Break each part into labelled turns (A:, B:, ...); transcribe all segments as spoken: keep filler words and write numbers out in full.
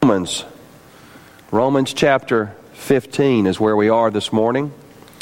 A: Romans. Romans chapter fifteen is where we are this morning.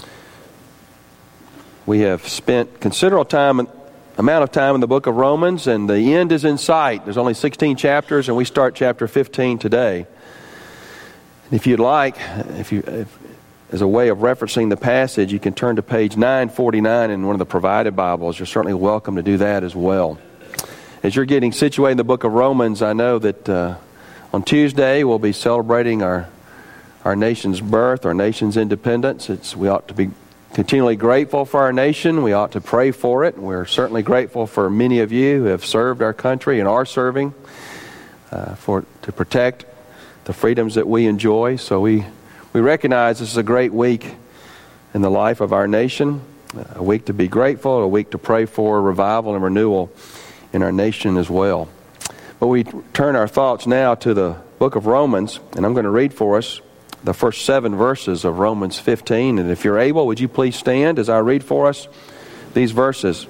A: We have spent considerable time, amount of time in the book of Romans, and the end is in sight. There's only sixteen chapters, and we start chapter fifteen today. If you'd like, if you, if, as a way of referencing the passage, you can turn to page nine forty-nine in one of the provided Bibles. You're certainly welcome to do that as well. As you're getting situated in the book of Romans, I know that uh, on Tuesday we'll be celebrating our our nation's birth, our nation's independence. It's, we ought to be continually grateful for our nation. We ought to pray for it. We're certainly grateful for many of you who have served our country and are serving uh, for to protect the freedoms that we enjoy. So we, we recognize this is a great week in the life of our nation, a week to be grateful, a week to pray for revival and renewal in our nation as well. But we turn our thoughts now to the book of Romans, and I'm going to read for us the first seven verses of Romans fifteen. And if you're able, would you please stand as I read for us these verses?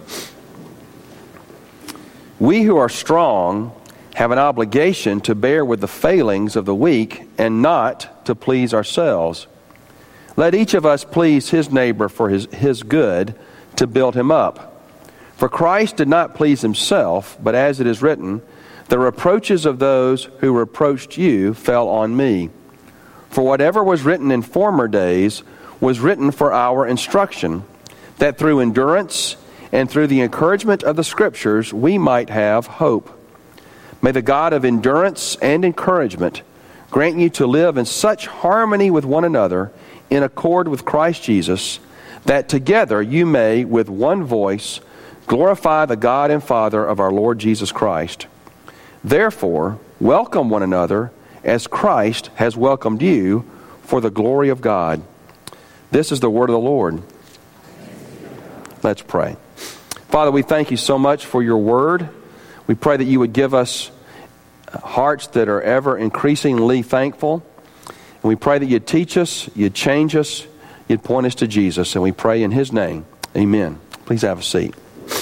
A: We who are strong have an obligation to bear with the failings of the weak and not to please ourselves. Let each of us please his neighbor for his, his good, to build him up. For Christ did not please himself, but as it is written, the reproaches of those who reproached you fell on me. For whatever was written in former days was written for our instruction, that through endurance and through the encouragement of the Scriptures we might have hope. May the God of endurance and encouragement grant you to live in such harmony with one another in accord with Christ Jesus, that together you may with one voice glorify the God and Father of our Lord Jesus Christ. Therefore, welcome one another as Christ has welcomed you for the glory of God. This is the word of the Lord. Let's pray. Father, we thank you so much for your word. We pray that you would give us hearts that are ever increasingly thankful. And we pray that you'd teach us, you'd change us, you'd point us to Jesus. And we pray in his name. Amen. Please have a seat.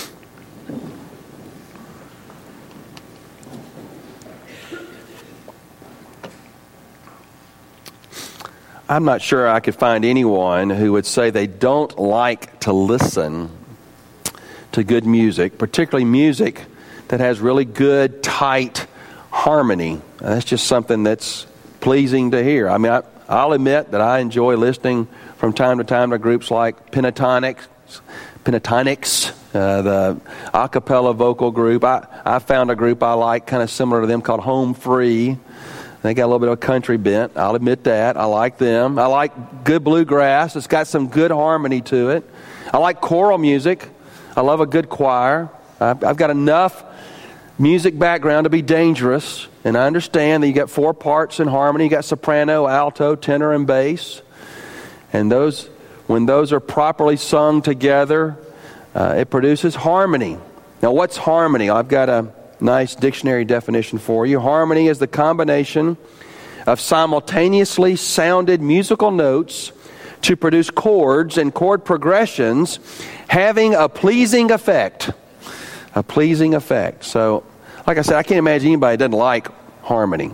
A: I'm not sure I could find anyone who would say they don't like to listen to good music, particularly music that has really good, tight harmony. That's just something that's pleasing to hear. I mean, I, I'll admit that I enjoy listening from time to time to groups like Pentatonics, Pentatonics, uh, the a cappella vocal group. I, I found a group I like kind of similar to them called Home Free. They got a little bit of a country bent. I'll admit that. I like them. I like good bluegrass. It's got some good harmony to it. I like choral music. I love a good choir. I've, I've got enough music background to be dangerous, and I understand that you got four parts in harmony. You got soprano, alto, tenor, and bass. And those, when those are properly sung together, uh, it produces harmony. Now, what's harmony? I've got a nice dictionary definition for you. Harmony is the combination of simultaneously sounded musical notes to produce chords and chord progressions having a pleasing effect. A pleasing effect. So, like I said, I can't imagine anybody that doesn't like harmony.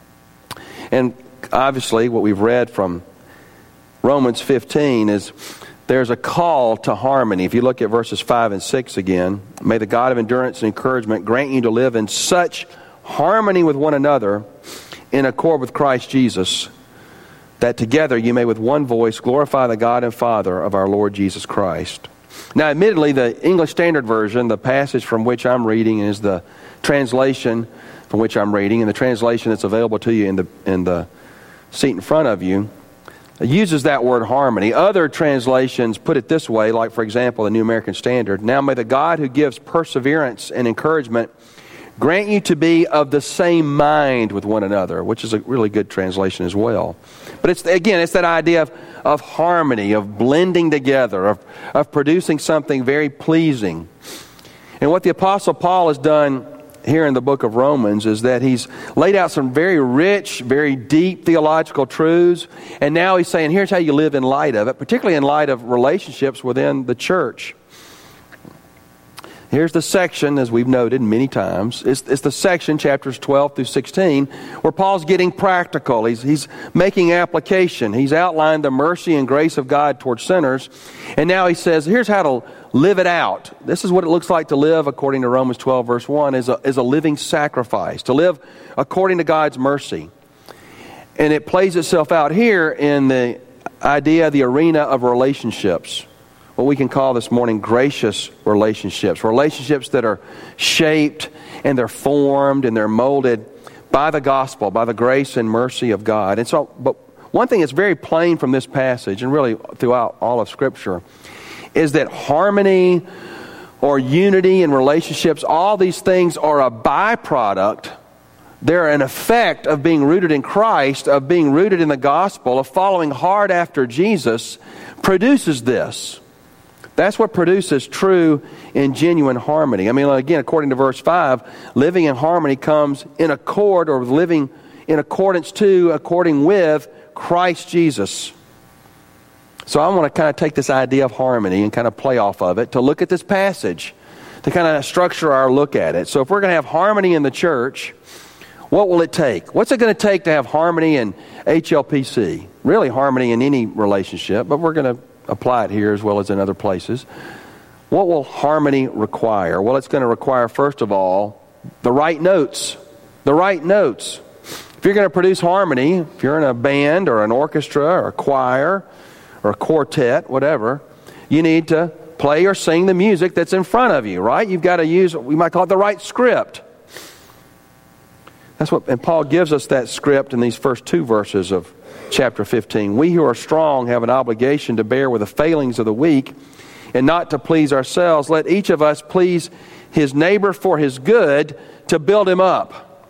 A: And obviously, what we've read from Romans fifteen is there's a call to harmony. If you look at verses five and six again, may the God of endurance and encouragement grant you to live in such harmony with one another in accord with Christ Jesus, that together you may with one voice glorify the God and Father of our Lord Jesus Christ. Now, admittedly, the English Standard Version, the passage from which I'm reading, is the translation from which I'm reading, and the translation that's available to you in the in the seat in front of you uses that word harmony. Other translations put it this way, like, for example, the New American Standard. Now may the God who gives perseverance and encouragement grant you to be of the same mind with one another, which is a really good translation as well. But it's again, it's that idea of, of harmony, of blending together, of, of producing something very pleasing. And what the Apostle Paul has done here in the book of Romans is that he's laid out some very rich, very deep theological truths, and now he's saying, here's how you live in light of it, particularly in light of relationships within the church. Here's the section, as we've noted many times. It's, it's the section, chapters twelve through sixteen, where Paul's getting practical. He's, he's making application. He's outlined the mercy and grace of God towards sinners. And now he says, here's how to live it out. This is what it looks like to live, according to Romans twelve, verse one, as a, as a living sacrifice. To live according to God's mercy. And it plays itself out here in the idea, the arena of relationships. What we can call this morning gracious relationships. Relationships that are shaped and they're formed and they're molded by the gospel, by the grace and mercy of God. And so, but one thing that's very plain from this passage, and really throughout all of Scripture, is that harmony or unity in relationships, all these things are a byproduct. They're an effect of being rooted in Christ, of being rooted in the gospel, of following hard after Jesus, produces this. That's what produces true and genuine harmony. I mean, again, according to verse five, living in harmony comes in accord, or living in accordance to, according with Christ Jesus. So I want to kind of take this idea of harmony and kind of play off of it to look at this passage, to kind of structure our look at it. So if we're going to have harmony in the church, what will it take? What's it going to take to have harmony in H L P C? Really harmony in any relationship, but we're going to apply it here as well as in other places. What will harmony require? Well, it's going to require, first of all, the right notes. The right notes. If you're going to produce harmony, if you're in a band or an orchestra or a choir or a quartet, whatever, you need to play or sing the music that's in front of you, right? You've got to use, we might call it the right script. That's what, and Paul gives us that script in these first two verses of chapter fifteen. We who are strong have an obligation to bear with the failings of the weak and not to please ourselves. Let each of us please his neighbor for his good, to build him up.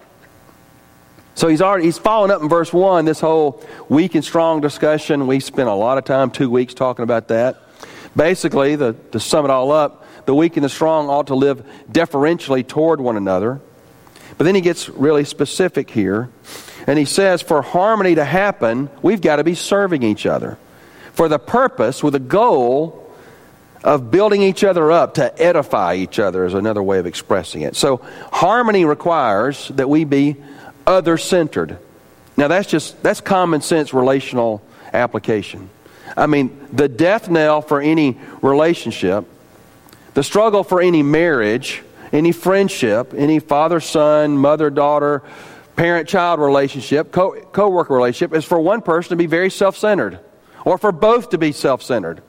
A: So he's already, he's following up in verse one, this whole weak and strong discussion. We spent a lot of time, two weeks, talking about that. Basically, the, to sum it all up, the weak and the strong ought to live deferentially toward one another. But then he gets really specific here. And he says, for harmony to happen, we've got to be serving each other. For the purpose, with the goal of building each other up, to edify each other is another way of expressing it. So harmony requires that we be other-centered. Now that's just, that's common sense relational application. I mean, the death knell for any relationship, the struggle for any marriage, any friendship, any father-son, mother-daughter, parent-child relationship, co- co-worker relationship, is for one person to be very self-centered, or for both to be self-centered.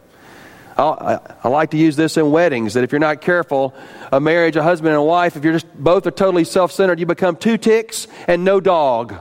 A: I, I like to use this in weddings, that if you're not careful, a marriage, a husband and a wife, if you're just both are totally self-centered, you become two ticks and no dog.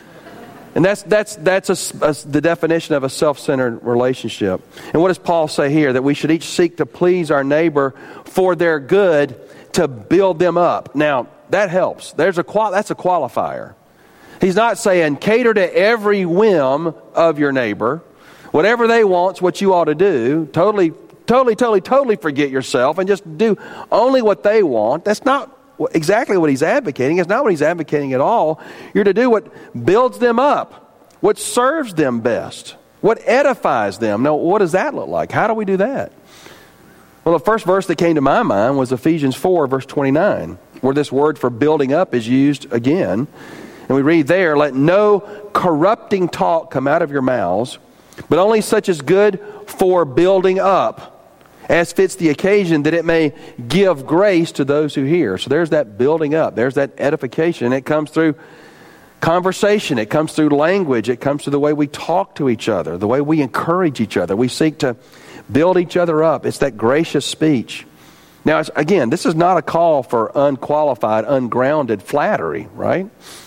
A: And that's that's that's a, a, the definition of a self-centered relationship. And what does Paul say here? That we should each seek to please our neighbor for their good, to build them up. Now, that helps. There's a qual- that's a qualifier. He's not saying cater to every whim of your neighbor. Whatever they want's what you ought to do. Totally, totally, totally, totally forget yourself and just do only what they want. That's not exactly what he's advocating. It's not what he's advocating at all. You're to do what builds them up, what serves them best, what edifies them. Now, what does that look like? How do we do that? Well, the first verse that came to my mind was Ephesians four, verse twenty-nine, where this word for building up is used again. And we read there, let no corrupting talk come out of your mouths, but only such as good for building up, as fits the occasion, that it may give grace to those who hear. So there's that building up. There's that edification. It comes through conversation. It comes through language. It comes through the way we talk to each other, the way we encourage each other. We seek to build each other up. It's that gracious speech. Now, it's, again, this is not a call for unqualified, ungrounded flattery, right?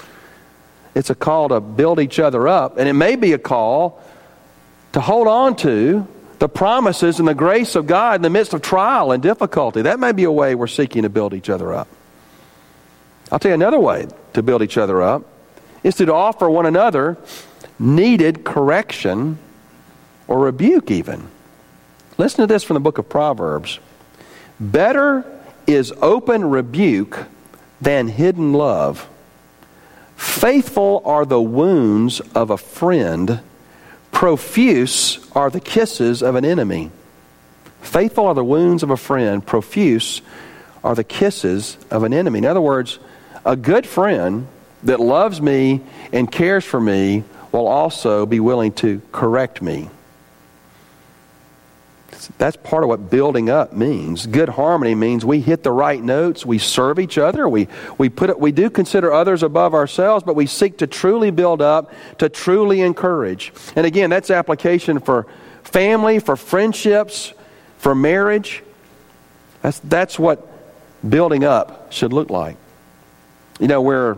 A: It's a call to build each other up. And it may be a call to hold on to the promises and the grace of God in the midst of trial and difficulty. That may be a way we're seeking to build each other up. I'll tell you another way to build each other up is to offer one another needed correction or rebuke even. Listen to this from the book of Proverbs. Better is open rebuke than hidden love. Faithful are the wounds of a friend. Profuse are the kisses of an enemy. Faithful are the wounds of a friend. Profuse are the kisses of an enemy. In other words, a good friend that loves me and cares for me will also be willing to correct me. That's part of what building up means. Good harmony means we hit the right notes, we serve each other, we we put it, we do consider others above ourselves, but we seek to truly build up, to truly encourage. And again, that's application for family, for friendships, for marriage. That's that's what building up should look like. You know, we're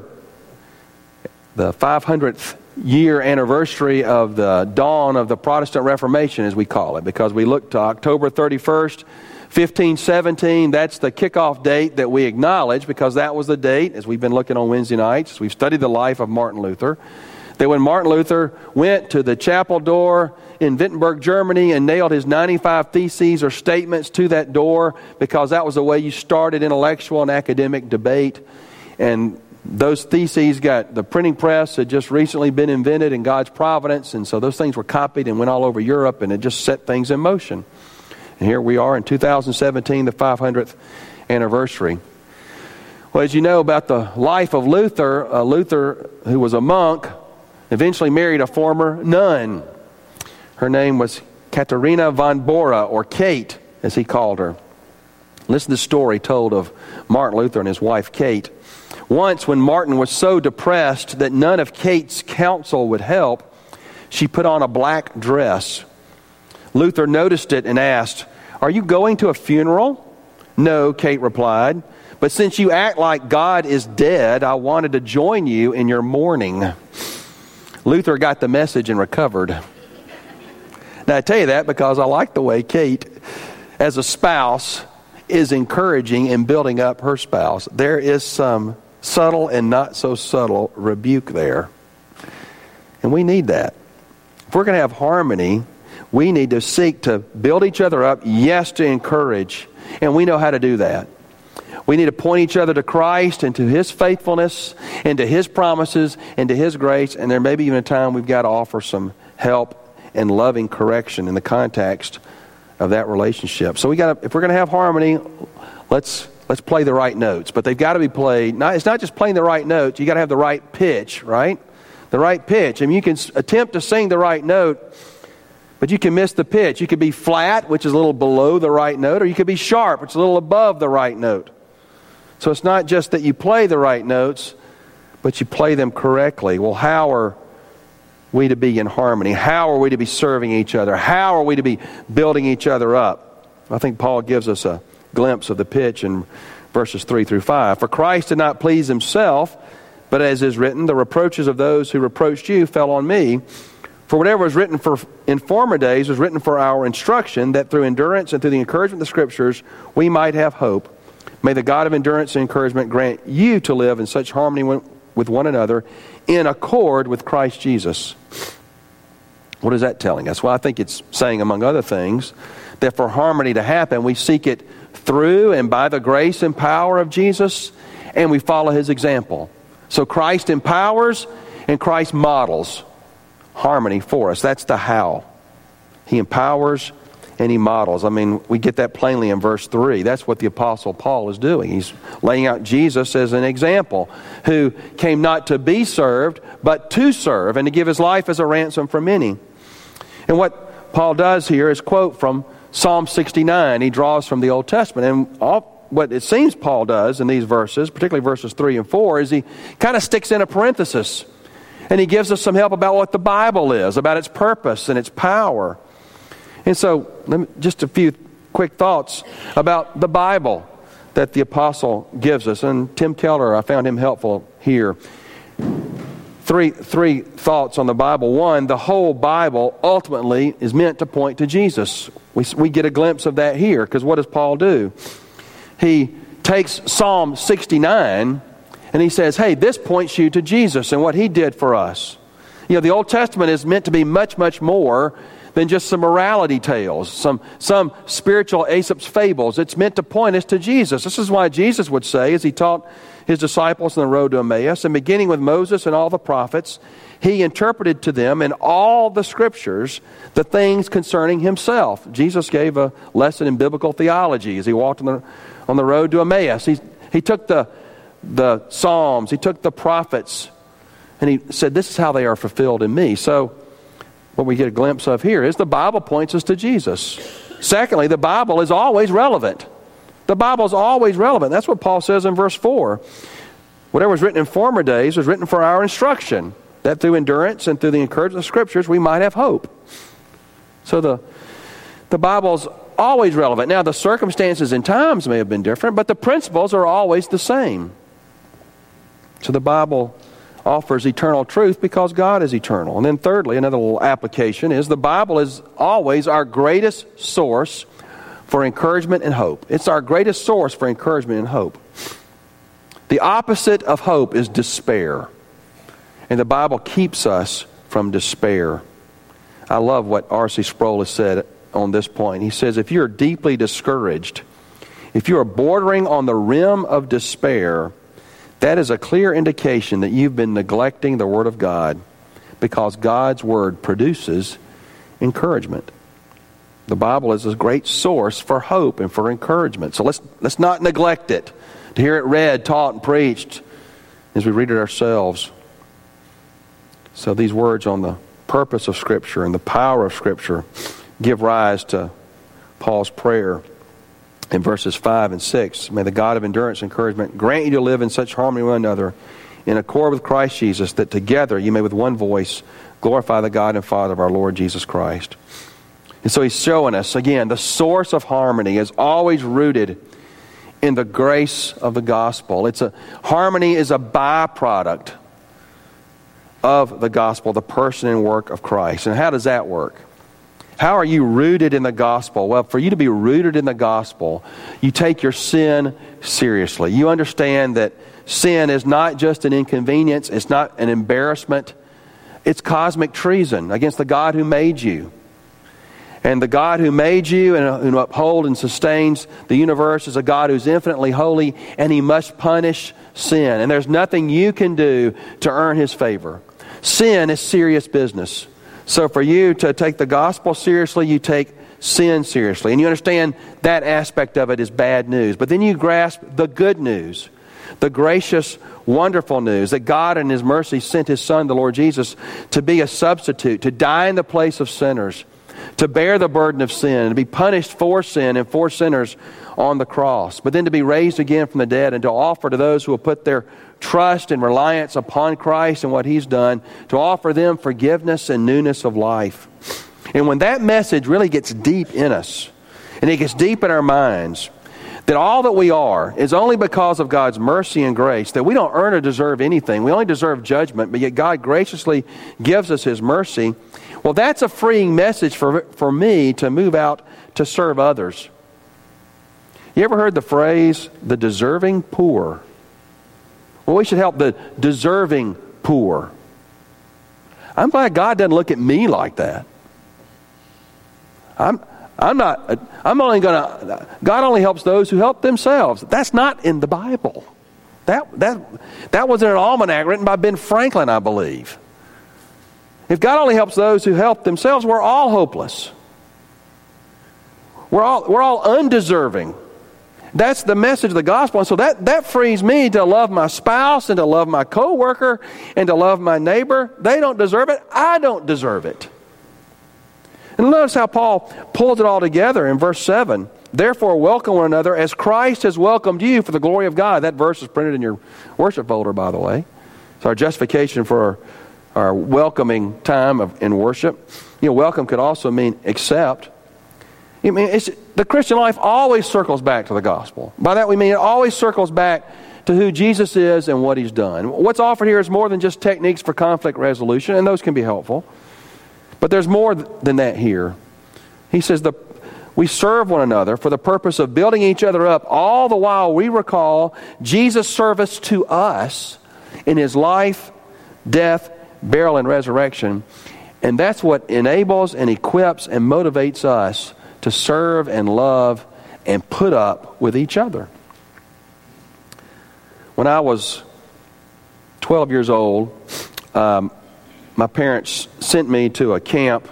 A: the five hundredth year anniversary of the dawn of the Protestant Reformation, as we call it, because we look to October thirty-first, fifteen seventeen. That's the kickoff date that we acknowledge, because that was the date, as we've been looking on Wednesday nights, we've studied the life of Martin Luther, that when Martin Luther went to the chapel door in Wittenberg, Germany, and nailed his ninety-five theses or statements to that door, because that was the way you started intellectual and academic debate. And those theses got, the printing press had just recently been invented in God's providence, and so those things were copied and went all over Europe, and it just set things in motion. And here we are in two thousand seventeen, the five hundredth anniversary. Well, as you know about the life of Luther, uh, Luther, who was a monk, eventually married a former nun. Her name was Katharina von Bora, or Kate, as he called her. Listen to the story told of Martin Luther and his wife Kate. Once, when Martin was so depressed that none of Kate's counsel would help, she put on a black dress. Luther noticed it and asked, "Are you going to a funeral?" "No," Kate replied, "but since you act like God is dead, I wanted to join you in your mourning." Luther got the message and recovered. Now, I tell you that because I like the way Kate, as a spouse, is encouraging and building up her spouse. There is some subtle and not so subtle rebuke there. And we need that. If we're going to have harmony, we need to seek to build each other up, yes, to encourage. And we know how to do that. We need to point each other to Christ and to His faithfulness and to His promises and to His grace. And there may be even a time we've got to offer some help and loving correction in the context of that relationship. So we got to, if we're going to have harmony, let's let's play the right notes. But they've got to be played. Not, it's not just playing the right notes. You got to have the right pitch, right? The right pitch. I mean, you can attempt to sing the right note, but you can miss the pitch. You could be flat, which is a little below the right note, or you could be sharp, which is a little above the right note. So it's not just that you play the right notes, but you play them correctly. Well, how are we to be in harmony? How are we to be serving each other? How are we to be building each other up? I think Paul gives us a glimpse of the pitch in verses three through five. "For Christ did not please Himself, but as is written, the reproaches of those who reproached you fell on me. For whatever was written for in former days was written for our instruction, that through endurance and through the encouragement of the Scriptures we might have hope. May the God of endurance and encouragement grant you to live in such harmony with one another, in accord with Christ Jesus." What is that telling us? Well, I think it's saying, among other things, that for harmony to happen, we seek it through and by the grace and power of Jesus, and we follow His example. So Christ empowers and Christ models harmony for us. That's the how. He empowers and He models. I mean, we get that plainly in verse three. That's what the Apostle Paul is doing. He's laying out Jesus as an example, who came not to be served, but to serve, and to give His life as a ransom for many. And what Paul does here is quote from Psalm sixty-nine. He draws from the Old Testament. And all, what it seems Paul does in these verses, particularly verses three and four, is he kind of sticks in a parenthesis. And he gives us some help about what the Bible is, about its purpose and its power. And so, let me, just a few quick thoughts about the Bible that the apostle gives us. And Tim Keller, I found him helpful here. Three, three thoughts on the Bible. One, the whole Bible ultimately is meant to point to Jesus. We, we get a glimpse of that here, because what does Paul do? He takes Psalm sixty-nine and he says, hey, this points you to Jesus and what He did for us. You know, the Old Testament is meant to be much, much more than just some morality tales, some, some spiritual Aesop's fables. It's meant to point us to Jesus. This is why Jesus would say, as he taught his disciples on the road to Emmaus, and beginning with Moses and all the prophets, he interpreted to them in all the scriptures the things concerning himself. Jesus gave a lesson in biblical theology as he walked on the, on the road to Emmaus. He, he took the, the Psalms, he took the prophets, and he said, this is how they are fulfilled in me. So what we get a glimpse of here is the Bible points us to Jesus. Secondly, the Bible is always relevant. The Bible is always relevant. That's what Paul says in verse four. Whatever was written in former days was written for our instruction, that through endurance and through the encouragement of the Scriptures we might have hope. So the, the Bible's always relevant. Now, the circumstances and times may have been different, but the principles are always the same. So the Bible offers eternal truth because God is eternal. And then thirdly, another little application is the Bible is always our greatest source for encouragement and hope. It's our greatest source for encouragement and hope. The opposite of hope is despair. And the Bible keeps us from despair. I love what R C Sproul has said on this point. He says, if you're deeply discouraged, if you are bordering on the rim of despair, that is a clear indication that you've been neglecting the Word of God, because God's Word produces encouragement. The Bible is a great source for hope and for encouragement. So let's let's not neglect it. To hear it read, taught, and preached as we read it ourselves. So these words on the purpose of Scripture and the power of Scripture give rise to Paul's prayer in verses five and six. May the God of endurance and encouragement grant you to live in such harmony with one another, in accord with Christ Jesus, that together you may with one voice glorify the God and Father of our Lord Jesus Christ. And so he's showing us, again, the source of harmony is always rooted in the grace of the gospel. It's a harmony is a byproduct of the gospel, the person and work of Christ. And how does that work? How are you rooted in the gospel? Well, for you to be rooted in the gospel, you take your sin seriously. You understand that sin is not just an inconvenience, it's not an embarrassment, it's cosmic treason against the God who made you. And the God who made you and who upholds and sustains the universe is a God who's infinitely holy, and He must punish sin. And there's nothing you can do to earn His favor. Sin is serious business. So for you to take the gospel seriously, you take sin seriously. And you understand that aspect of it is bad news. But then you grasp the good news, the gracious, wonderful news that God in His mercy sent His Son, the Lord Jesus, to be a substitute, to die in the place of sinners, to bear the burden of sin, and to be punished for sin and for sinners on the cross, but then to be raised again from the dead and to offer to those who will put their trust and reliance upon Christ and what He's done, to offer them forgiveness and newness of life. And when that message really gets deep in us, and it gets deep in our minds, that all that we are is only because of God's mercy and grace, that we don't earn or deserve anything. We only deserve judgment, but yet God graciously gives us His mercy. Well, that's a freeing message for, for me to move out to serve others. You ever heard the phrase, the deserving poor? Well, we should help the deserving poor. I'm glad God doesn't look at me like that. I'm I'm not, I'm only going to, God only helps those who help themselves. That's not in the Bible. That, that, that was in an almanac written by Ben Franklin, I believe. If God only helps those who help themselves, we're all hopeless. We're all, we're all undeserving. That's the message of the gospel. And so that, that frees me to love my spouse and to love my coworker and to love my neighbor. They don't deserve it. I don't deserve it. And notice how Paul pulls it all together in verse seven. Therefore, welcome one another as Christ has welcomed you for the glory of God. That verse is printed in your worship folder, by the way. It's our justification for our, our welcoming time of, in worship. You know, welcome could also mean accept. I mean, it's, the Christian life always circles back to the gospel. By that we mean it always circles back to who Jesus is and what He's done. What's offered here is more than just techniques for conflict resolution, and those can be helpful. But there's more than that here. He says the, we serve one another for the purpose of building each other up, all the while we recall Jesus' service to us in His life, death, burial, and resurrection. And that's what enables and equips and motivates us to serve and love and put up with each other. When I was twelve years old, um, my parents sent me to a camp.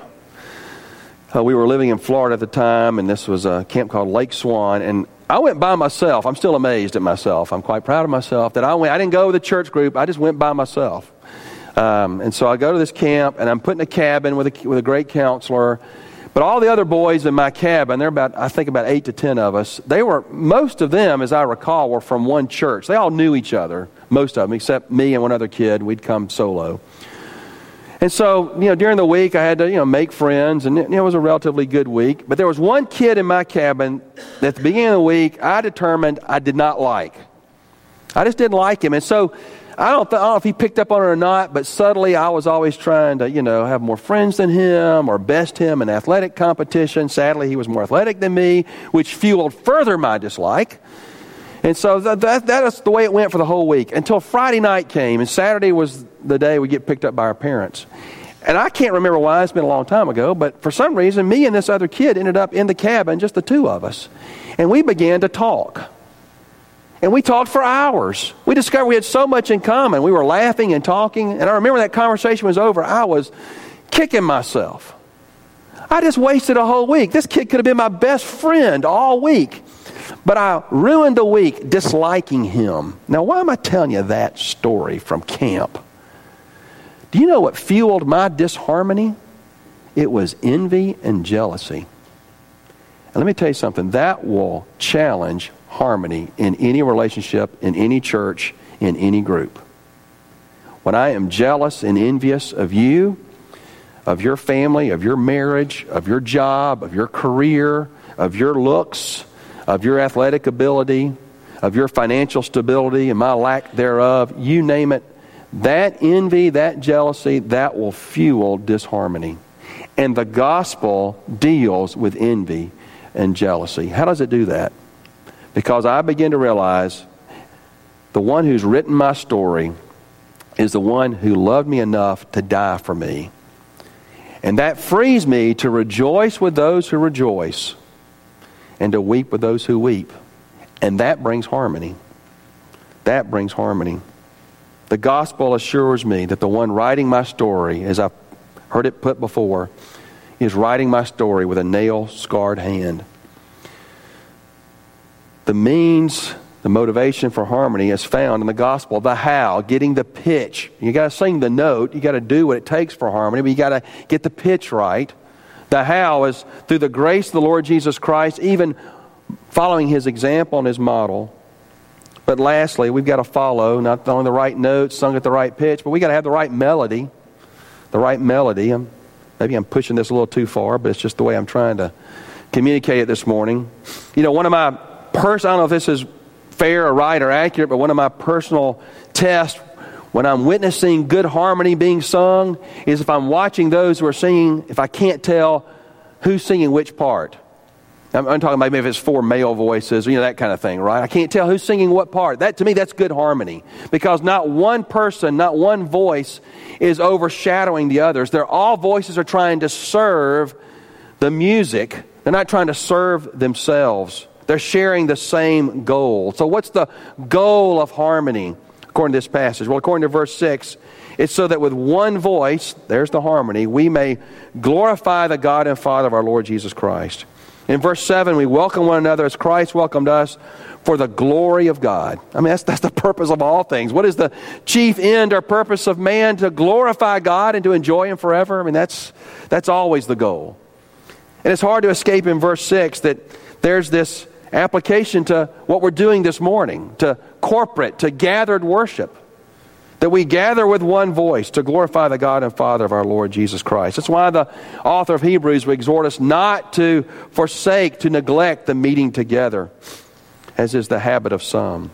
A: Uh, we were living in Florida at the time, and this was a camp called Lake Swan. And I went by myself. I'm still amazed at myself. I'm quite proud of myself that I went. I didn't go with a church group. I just went by myself. Um, and so I go to this camp, and I'm put in a cabin with a, with a great counselor. But all the other boys in my cabin, they're about, I think about eight to ten of us, they were, most of them, as I recall, were from one church. They all knew each other, most of them, except me and one other kid. We'd come solo. And so, you know, during the week, I had to, you know, make friends, and it, you know, it was a relatively good week. But there was one kid in my cabin that at the beginning of the week, I determined I did not like. I just didn't like him. And so, I don't, th- I don't know if he picked up on it or not, but subtly I was always trying to, you know, have more friends than him or best him in athletic competition. Sadly, he was more athletic than me, which fueled further my dislike. And so that, that, that is the way it went for the whole week until Friday night came, and Saturday was the day we get picked up by our parents. And I can't remember why, it's been a long time ago, but for some reason, me and this other kid ended up in the cabin, just the two of us. And we began to talk. And we talked for hours. We discovered we had so much in common. We were laughing and talking. And I remember that conversation was over. I was kicking myself. I just wasted a whole week. This kid could have been my best friend all week. But I ruined the week disliking him. Now, why am I telling you that story from camp? Do you know what fueled my disharmony? It was envy and jealousy. And let me tell you something. That will challenge harmony in any relationship, in any church, in any group. When I am jealous and envious of you, of your family, of your marriage, of your job, of your career, of your looks, of your athletic ability, of your financial stability and my lack thereof, you name it, that envy, that jealousy, that will fuel disharmony. And the gospel deals with envy and jealousy. How does it do that? Because I begin to realize the one who's written my story is the one who loved me enough to die for me. And that frees me to rejoice with those who rejoice and to weep with those who weep. And that brings harmony. That brings harmony. The gospel assures me that the one writing my story, as I've heard it put before, is writing my story with a nail-scarred hand. The means, the motivation for harmony is found in the gospel. The how, getting the pitch. You got to sing the note. You got to do what it takes for harmony, but you got to get the pitch right. The how is through the grace of the Lord Jesus Christ, even following His example and His model. But lastly, we've got to follow not only the right notes, sung at the right pitch, but we got to have the right melody. The right melody. I'm, maybe I'm pushing this a little too far, but it's just the way I'm trying to communicate it this morning. You know, one of my Pers- I don't know if this is fair or right or accurate, but one of my personal tests when I'm witnessing good harmony being sung is if I'm watching those who are singing, if I can't tell who's singing which part. I'm, I'm talking about maybe if it's four male voices, you know, that kind of thing, right? I can't tell who's singing what part. That, to me, that's good harmony. Because not one person, not one voice is overshadowing the others. They're all voices are trying to serve the music. They're not trying to serve themselves. They're sharing the same goal. So what's the goal of harmony according to this passage? Well, according to verse six, it's so that with one voice, there's the harmony, we may glorify the God and Father of our Lord Jesus Christ. In verse seven, we welcome one another as Christ welcomed us for the glory of God. I mean, that's, that's the purpose of all things. What is the chief end or purpose of man? To glorify God and to enjoy Him forever? I mean, that's that's always the goal. And it's hard to escape in verse six that there's this application to what we're doing this morning, to corporate, to gathered worship. That we gather with one voice to glorify the God and Father of our Lord Jesus Christ. That's why the author of Hebrews would exhort us not to forsake, to neglect the meeting together, as is the habit of some.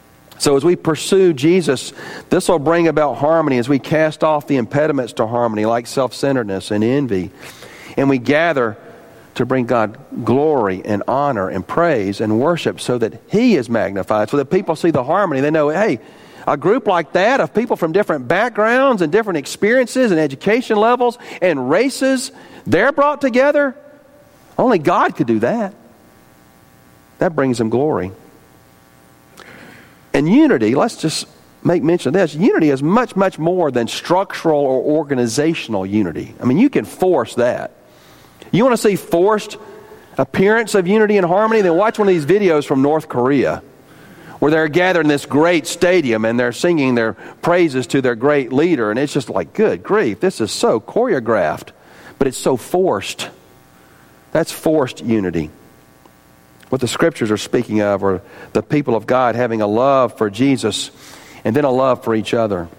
A: So as we pursue Jesus, this will bring about harmony as we cast off the impediments to harmony, like self-centeredness and envy. And we gather to bring God glory and honor and praise and worship so that He is magnified, so that people see the harmony. They know, hey, a group like that of people from different backgrounds and different experiences and education levels and races, they're brought together, only God could do that. That brings Him glory. And unity, let's just make mention of this. Unity is much, much more than structural or organizational unity. I mean, you can force that. You want to see forced appearance of unity and harmony? Then watch one of these videos from North Korea, where they're gathered in this great stadium and they're singing their praises to their great leader. And it's just like, good grief, this is so choreographed, but it's so forced. That's forced unity. What the Scriptures are speaking of are the people of God having a love for Jesus and then a love for each other.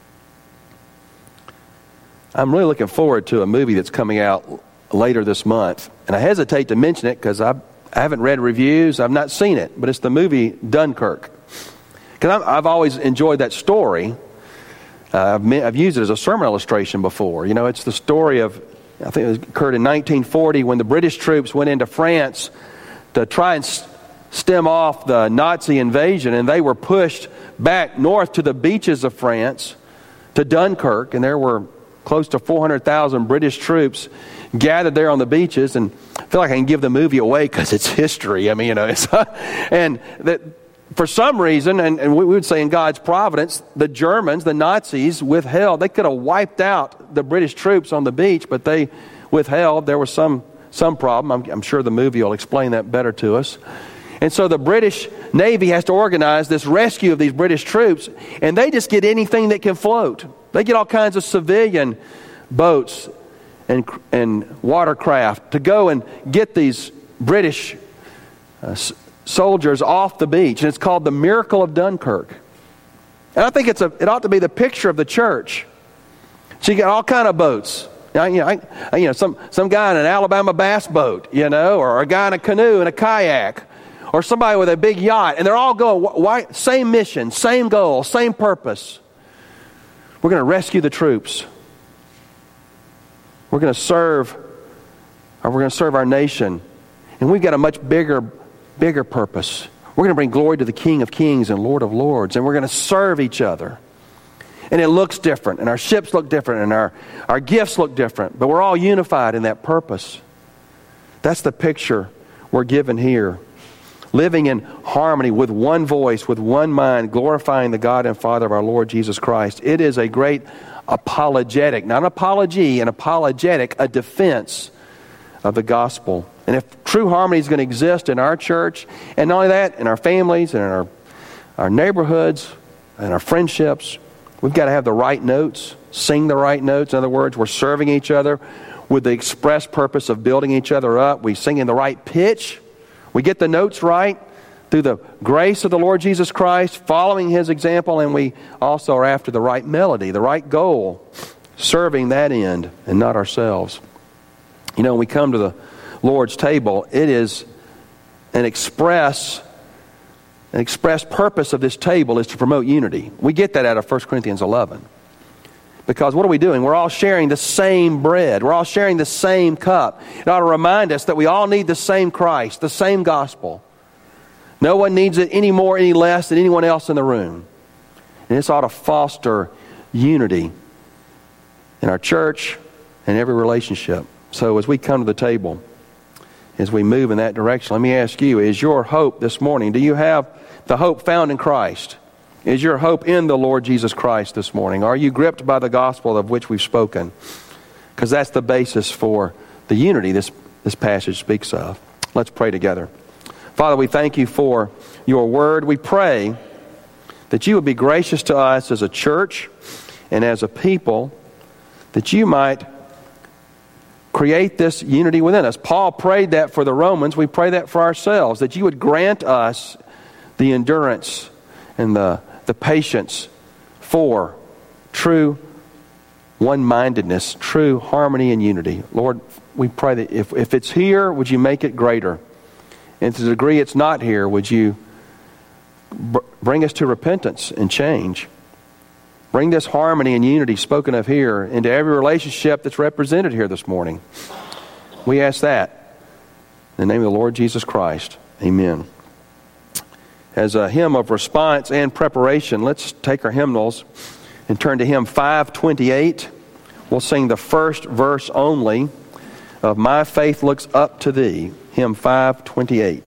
A: I'm really looking forward to a movie that's coming out later this month. And I hesitate to mention it because I I haven't read reviews. I've not seen it. But it's the movie Dunkirk. Because I've always enjoyed that story. Uh, I've, I've used it as a sermon illustration before. You know, it's the story of, I think it occurred in nineteen forty when the British troops went into France to try and st- stem off the Nazi invasion. And they were pushed back north to the beaches of France, to Dunkirk. And there were close to four hundred thousand British troops gathered there on the beaches. And I feel like I can give the movie away because it's history. I mean, you know, it's, and that for some reason, and, and we would say in God's providence, the Germans, the Nazis, withheld. They could have wiped out the British troops on the beach, but they withheld. There was some some problem. I'm, I'm sure the movie will explain that better to us. And so the British Navy has to organize this rescue of these British troops, and they just get anything that can float. They get all kinds of civilian boats and and watercraft to go and get these British uh, s- soldiers off the beach. And it's called the Miracle of Dunkirk. And I think it's a it ought to be the picture of the church. So you got all kind of boats. Now, you know, I, I, you know, some some guy in an Alabama bass boat, you know, or a guy in a canoe and a kayak, or somebody with a big yacht, and they're all going, why, same mission, same goal, same purpose. We're going to rescue the troops. We're going to serve, or we're going to serve our nation. And we've got a much bigger, bigger purpose. We're going to bring glory to the King of Kings and Lord of Lords, and we're going to serve each other. And it looks different, and our ships look different, and our, our gifts look different, but we're all unified in that purpose. That's the picture we're given here. Living in harmony with one voice, with one mind, glorifying the God and Father of our Lord Jesus Christ. It is a great apologetic, not an apology, an apologetic, a defense of the gospel. And if true harmony is going to exist in our church, and not only that, in our families and in our, our neighborhoods and our friendships, we've got to have the right notes, sing the right notes. In other words, we're serving each other with the express purpose of building each other up. We sing in the right pitch. We get the notes right through the grace of the Lord Jesus Christ, following His example, and we also are after the right melody, the right goal, serving that end and not ourselves. You know, when we come to the Lord's table, it is an express, an express purpose of this table is to promote unity. We get that out of First Corinthians eleven. Because what are we doing? We're all sharing the same bread. We're all sharing the same cup. It ought to remind us that we all need the same Christ, the same gospel. No one needs it any more, any less than anyone else in the room. And this ought to foster unity in our church and every relationship. So as we come to the table, as we move in that direction, let me ask you, is your hope this morning, do you have the hope found in Christ? Is your hope in the Lord Jesus Christ this morning? Are you gripped by the gospel of which we've spoken? Because that's the basis for the unity this, this passage speaks of. Let's pray together. Father, we thank you for your word. We pray that you would be gracious to us as a church and as a people, that you might create this unity within us. Paul prayed that for the Romans. We pray that for ourselves, that you would grant us the endurance and the the patience for true one-mindedness, true harmony and unity. Lord, we pray that if, if it's here, would you make it greater? And to the degree it's not here, would you br- bring us to repentance and change? Bring this harmony and unity spoken of here into every relationship that's represented here this morning. We ask that in the name of the Lord Jesus Christ. Amen. as a hymn of response and preparation, let's take our hymnals and turn to hymn five twenty-eight. We'll sing the first verse only of My Faith Looks Up to Thee, hymn five twenty-eight.